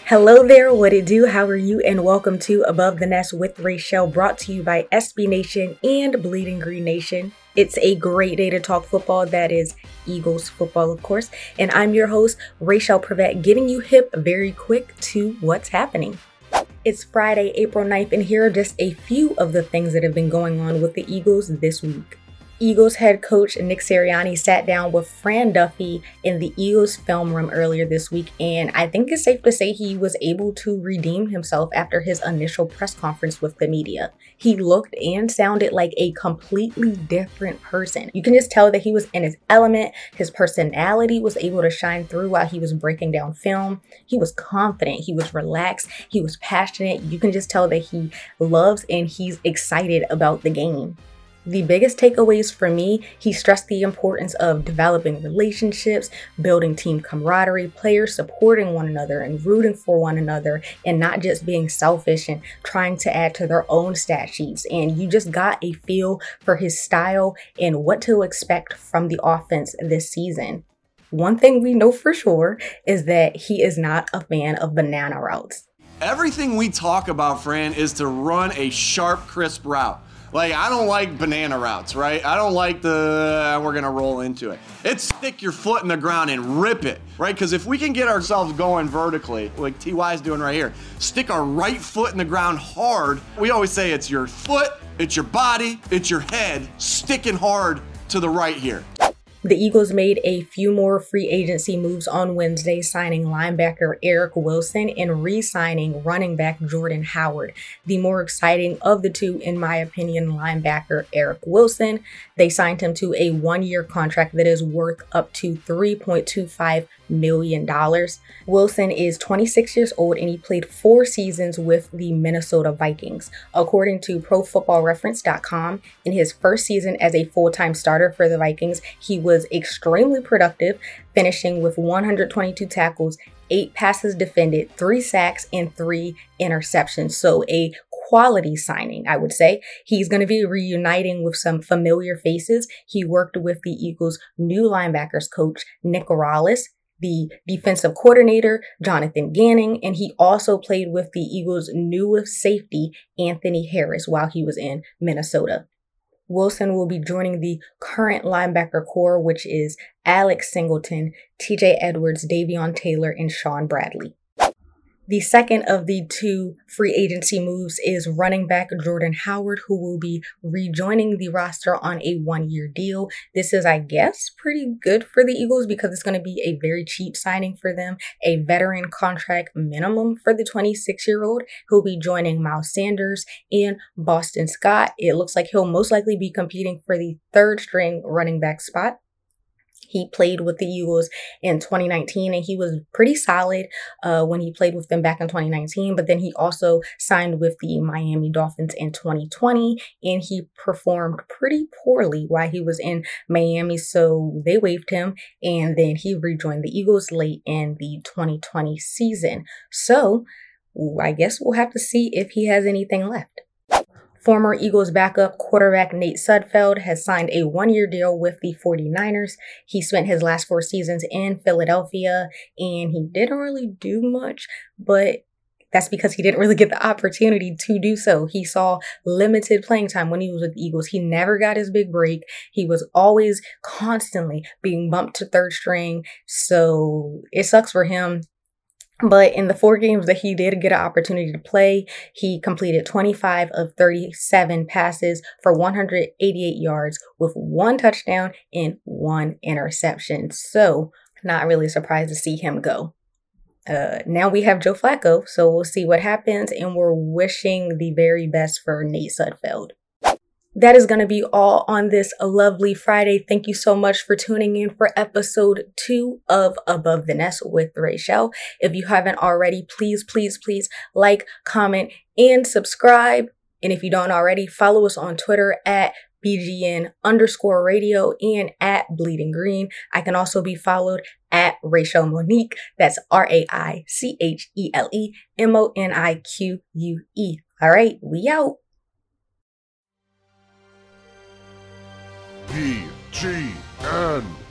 Hello there, what it do? How are you? And welcome to Above the Nest with Rachel, brought to you by SB Nation and Bleeding Green Nation. It's a great day to talk football, that is Eagles football, of course. And I'm your host, Rachel Prevet, getting you hip very quick to what's happening. It's Friday, April 9th, and here are just a few of the things that have been going on with the Eagles this week. Eagles head coach Nick Sirianni sat down with Fran Duffy in the Eagles film room earlier this week, and I think it's safe to say he was able to redeem himself after his initial press conference with the media. He looked and sounded like a completely different person. You can just tell that he was in his element. His personality was able to shine through while he was breaking down film. He was confident, he was relaxed, he was passionate. You can just tell that he loves and he's excited about the game. The biggest takeaways for me, he stressed the importance of developing relationships, building team camaraderie, players supporting one another and rooting for one another, and not just being selfish and trying to add to their own stat sheets. And you just got a feel for his style and what to expect from the offense this season. One thing we know for sure is that he is not a fan of banana routes. Everything we talk about, Fran, is to run a sharp, crisp route. Like, I don't like banana routes, right? I don't like we're going to roll into it. It's stick your foot in the ground and rip it, right? Because if we can get ourselves going vertically, like TY is doing right here, stick our right foot in the ground hard. We always say it's your foot, it's your body, it's your head sticking hard to the right here. The Eagles made a few more free agency moves on Wednesday, signing linebacker Eric Wilson and re-signing running back Jordan Howard. The more exciting of the two, in my opinion, linebacker Eric Wilson. They signed him to a one-year contract that is worth up to $3.25 million. Wilson is 26 years old and he played 4 seasons with the Minnesota Vikings. According to ProFootballReference.com, in his first season as a full-time starter for the Vikings, he was extremely productive, finishing with 122 tackles, 8 passes defended, 3 sacks, and 3 interceptions. So a quality signing, I would say. He's going to be reuniting with some familiar faces. He worked with the Eagles' new linebackers coach, Nick Rallis, the defensive coordinator, Jonathan Gannon, and he also played with the Eagles' newest safety, Anthony Harris, while he was in Minnesota. Wilson will be joining the current linebacker core, which is Alex Singleton, TJ Edwards, Davion Taylor, and Sean Bradley. The second of the 2 free agency moves is running back Jordan Howard, who will be rejoining the roster on a 1-year deal. This is, I guess, pretty good for the Eagles because it's going to be a very cheap signing for them, a veteran contract minimum for the 26-year-old who'll be joining Miles Sanders and Boston Scott. It looks like he'll most likely be competing for the 3rd string running back spot. He played with the Eagles in 2019 and he was pretty solid when he played with them back in 2019. But then he also signed with the Miami Dolphins in 2020 and he performed pretty poorly while he was in Miami. So they waived him and then he rejoined the Eagles late in the 2020 season. So I guess we'll have to see if he has anything left. Former Eagles backup quarterback Nate Sudfeld has signed a 1-year deal with the 49ers. He spent his last 4 seasons in Philadelphia and he didn't really do much, but that's because he didn't really get the opportunity to do so. He saw limited playing time when he was with the Eagles. He never got his big break. He was always constantly being bumped to 3rd string, so it sucks for him. But in the 4 games that he did get an opportunity to play, he completed 25 of 37 passes for 188 yards with 1 touchdown and 1 interception. So not really surprised to see him go. Now we have Joe Flacco, so we'll see what happens, and we're wishing the very best for Nate Sudfeld. That is going to be all on this lovely Friday. Thank you so much for tuning in for episode 2 of Above the Nest with Rachel. If you haven't already, please like, comment, and subscribe. And if you don't already, follow us on Twitter at BGN_radio and at Bleeding Green. I can also be followed at Rachel Monique. That's RAICHELEMONIQUE. All right, we out. BGN